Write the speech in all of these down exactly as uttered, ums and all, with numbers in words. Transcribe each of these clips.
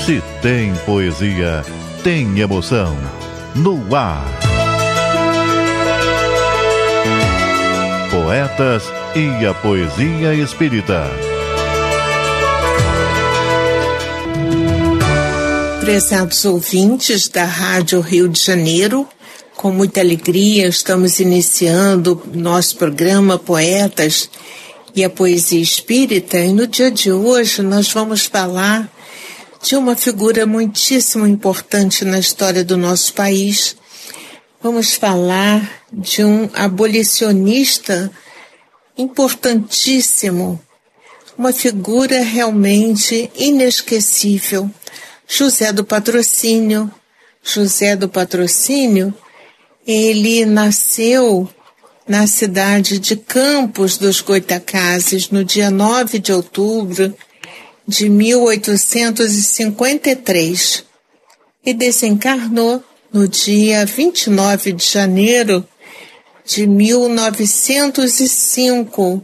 Se tem poesia, tem emoção. No ar. Poetas e a Poesia Espírita. Prezados ouvintes da Rádio Rio de Janeiro, com muita alegria estamos iniciando nosso programa Poetas e a Poesia Espírita, e no dia de hoje nós vamos falar de uma figura muitíssimo importante na história do nosso país. Vamos falar de um abolicionista importantíssimo, uma figura realmente inesquecível, José do Patrocínio. José do Patrocínio, ele nasceu na cidade de Campos dos Goytacazes no dia nove de outubro de mil oitocentos e cinquenta e três e desencarnou no dia vinte e nove de janeiro de mil novecentos e cinco.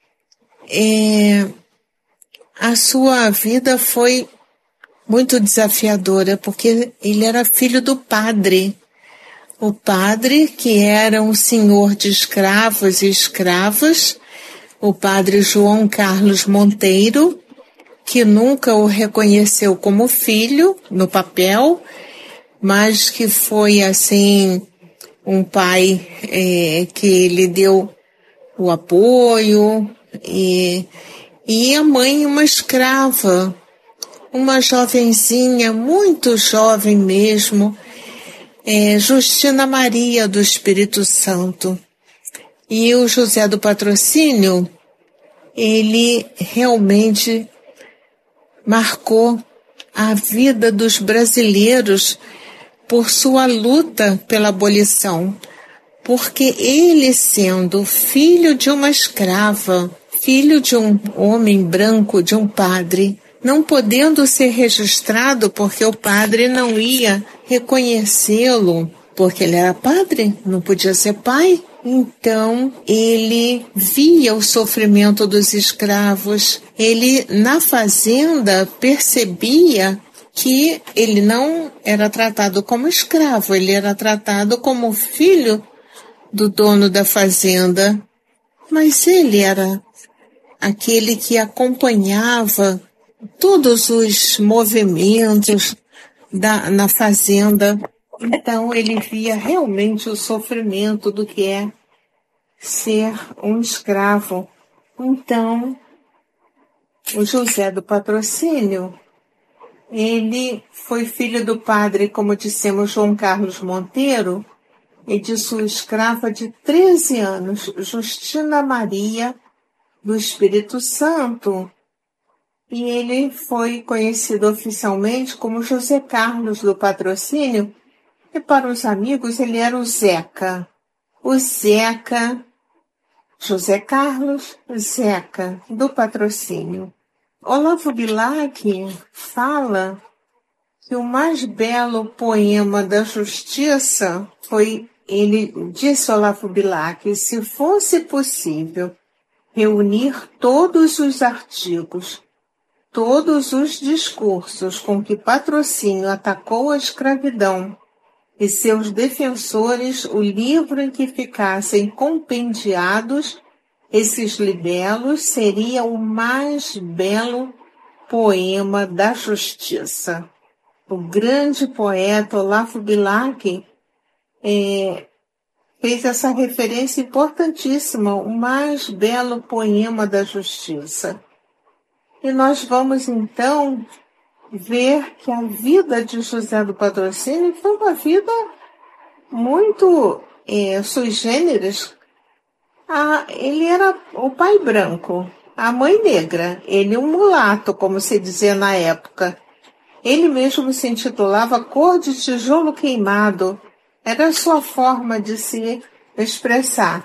É, a sua vida foi muito desafiadora, porque ele era filho do padre. O padre, que era um senhor de escravos e escravas, o padre João Carlos Monteiro, que nunca o reconheceu como filho no papel, mas que foi, assim, um pai é, que lhe deu o apoio, e, e a mãe uma escrava, uma jovenzinha, muito jovem mesmo, é, Justina Maria do Espírito Santo. E o José do Patrocínio, ele realmente marcou a vida dos brasileiros por sua luta pela abolição, porque ele, sendo filho de uma escrava, filho de um homem branco, de um padre, não podendo ser registrado porque o padre não ia reconhecê-lo, porque ele era padre, não podia ser pai. Então, ele via o sofrimento dos escravos. Ele, na fazenda, percebia que ele não era tratado como escravo, ele era tratado como filho do dono da fazenda. Mas ele era aquele que acompanhava todos os movimentos da, na fazenda. Então, ele via realmente o sofrimento do que é ser um escravo. Então, o José do Patrocínio, ele foi filho do padre, como dissemos, João Carlos Monteiro, e de sua escrava de treze anos, Justina Maria do Espírito Santo. E ele foi conhecido oficialmente como José Carlos do Patrocínio, e para os amigos ele era o Zeca. O Zeca, José Carlos Zeca do Patrocínio. Olavo Bilac fala que o mais belo poema da justiça foi, ele disse Olavo Bilac, se fosse possível reunir todos os artigos, todos os discursos com que Patrocínio atacou a escravidão e seus defensores, o livro em que ficassem compendiados esses libelos seria o mais belo poema da justiça. O grande poeta Olavo Bilac é, fez essa referência importantíssima, o mais belo poema da justiça. E nós vamos, então, ver que a vida de José do Patrocínio foi uma vida muito é, sui generis. Ah, ele era o pai branco, a mãe negra, ele um mulato, como se dizia na época. Ele mesmo se intitulava Cor de Tijolo Queimado, era a sua forma de se expressar.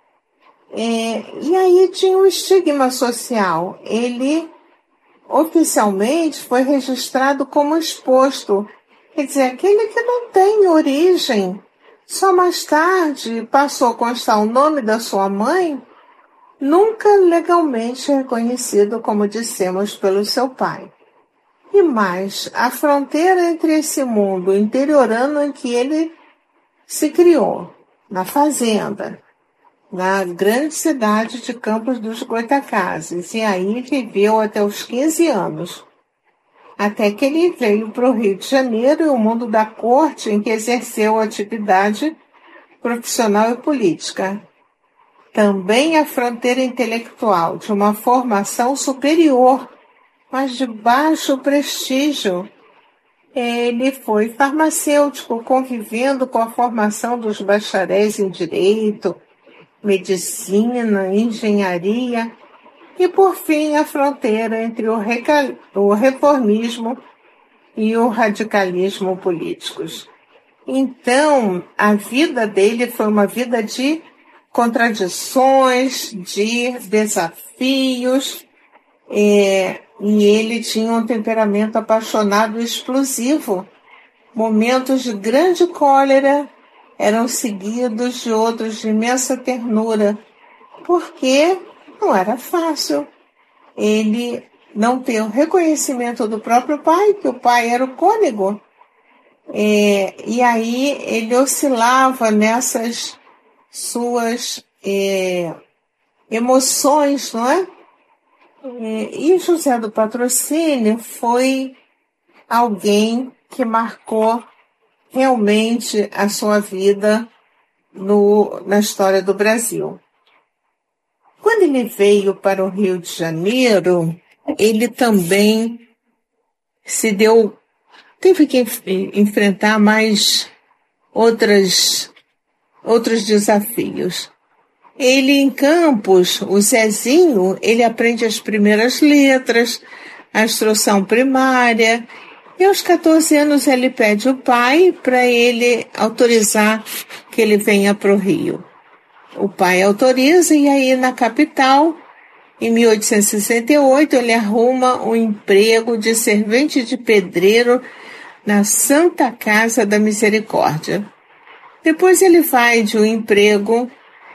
É, e aí tinha um estigma social, ele oficialmente foi registrado como exposto, quer dizer, aquele que não tem origem. Só mais tarde passou a constar o nome da sua mãe, nunca legalmente reconhecido, como dissemos, pelo seu pai. E mais, a fronteira entre esse mundo interiorano em que ele se criou, na fazenda, na grande cidade de Campos dos Goytacazes, e aí viveu até os quinze anos, até que ele veio para o Rio de Janeiro e o mundo da corte em que exerceu atividade profissional e política. Também a fronteira intelectual de uma formação superior, mas de baixo prestígio. Ele foi farmacêutico, convivendo com a formação dos bacharéis em Direito, Medicina, Engenharia e, por fim, a fronteira entre o, recal... o reformismo e o radicalismo políticos. Então, a vida dele foi uma vida de contradições, de desafios, é, e ele tinha um temperamento apaixonado e explosivo. Momentos de grande cólera eram seguidos de outros de imensa ternura, porque não era fácil ele não ter o reconhecimento do próprio pai, que o pai era o cônego. É, e aí ele oscilava nessas suas é, emoções, não é? E José do Patrocínio foi alguém que marcou realmente a sua vida no, na história do Brasil. Quando ele veio para o Rio de Janeiro, ele também se deu, teve que enfrentar mais outras, outros desafios. Ele, em Campos, o Zezinho, ele aprende as primeiras letras, a instrução primária, e aos catorze anos ele pede o pai para ele autorizar que ele venha para o Rio. O pai autoriza, e aí na capital, em mil oitocentos e sessenta e oito, ele arruma um emprego de servente de pedreiro na Santa Casa da Misericórdia. Depois ele vai de um emprego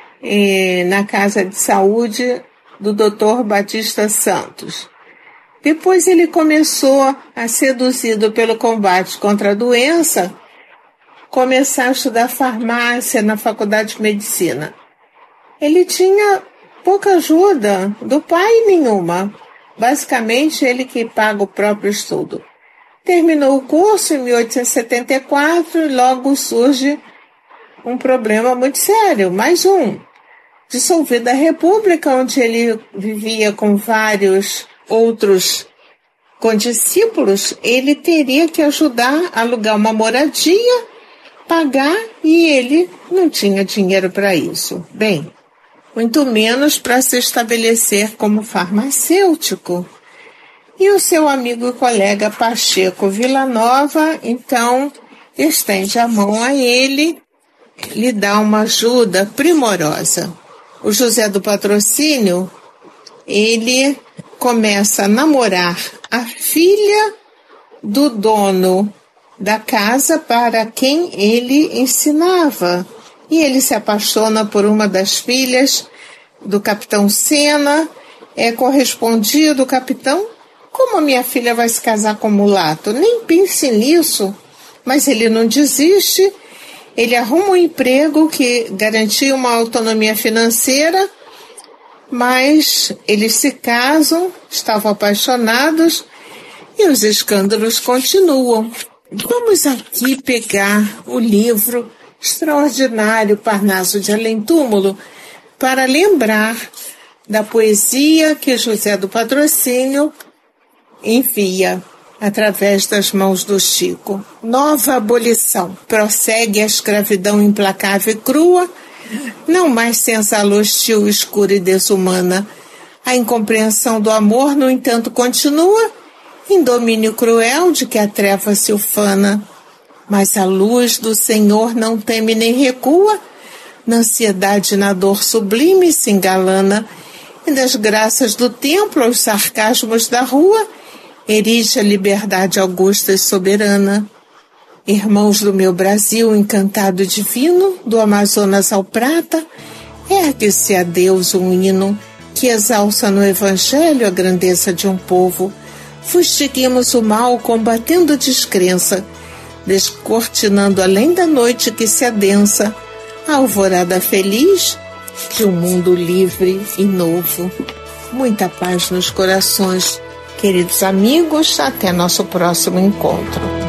Eh, na Casa de Saúde do doutor Batista Santos. Depois ele começou, a seduzido pelo combate contra a doença, começar a estudar farmácia na Faculdade de Medicina. Ele tinha pouca ajuda do pai, nenhuma. Basicamente, ele que paga o próprio estudo. Terminou o curso em mil oitocentos e setenta e quatro e logo surge um problema muito sério, mais um. Dissolvida a República, onde ele vivia com vários outros condiscípulos, ele teria que ajudar a alugar uma moradia, pagar, e ele não tinha dinheiro para isso. Bem, muito menos para se estabelecer como farmacêutico. E o seu amigo e colega Pacheco Villanova, então, estende a mão a ele, lhe dá uma ajuda primorosa. O José do Patrocínio, ele começa a namorar a filha do dono da casa para quem ele ensinava. E ele se apaixona por uma das filhas do capitão Sena, é correspondido, capitão, como a minha filha vai se casar com mulato? Nem pense nisso. Mas ele não desiste. Ele arruma um emprego que garantia uma autonomia financeira, mas eles se casam, estavam apaixonados e os escândalos continuam. Vamos aqui pegar o livro extraordinário Parnaso de Além-Túmulo para lembrar da poesia que José do Patrocínio envia através das mãos do Chico. Nova abolição. Prossegue a escravidão implacável e crua, não mais senzala hostil, escura e desumana. A incompreensão do amor, no entanto, continua, em domínio cruel de que a treva se ufana. Mas a luz do Senhor não teme nem recua, na ansiedade e na dor sublime se engalana, e das graças do templo aos sarcasmos da rua, erige a liberdade augusta e soberana. Irmãos do meu Brasil, encantado divino, do Amazonas ao Prata, ergue-se a Deus um hino que exalça no Evangelho a grandeza de um povo. Fustiguemos o mal combatendo a descrença, descortinando além da noite que se adensa, a alvorada feliz de um mundo livre e novo. Muita paz nos corações. Queridos amigos, até nosso próximo encontro.